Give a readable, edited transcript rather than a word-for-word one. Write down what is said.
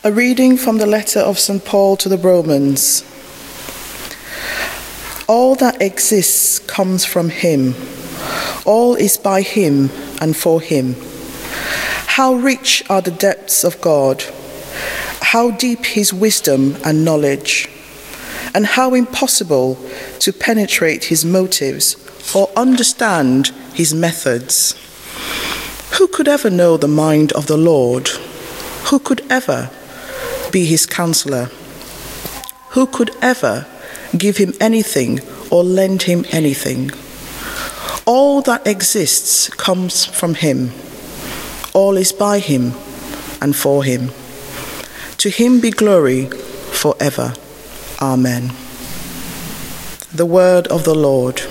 A reading from the letter of St. Paul to the Romans. All that exists comes from him. All is by him and for him. How rich are the depths of God! How deep his wisdom and knowledge! And how impossible to penetrate his motives or understand his methods. Who could ever know the mind of the Lord? Who could ever be his counselor? Who could ever give him anything or lend him anything? All that exists comes from him. All is by him and for him. To him be glory forever. Amen. The word of the Lord.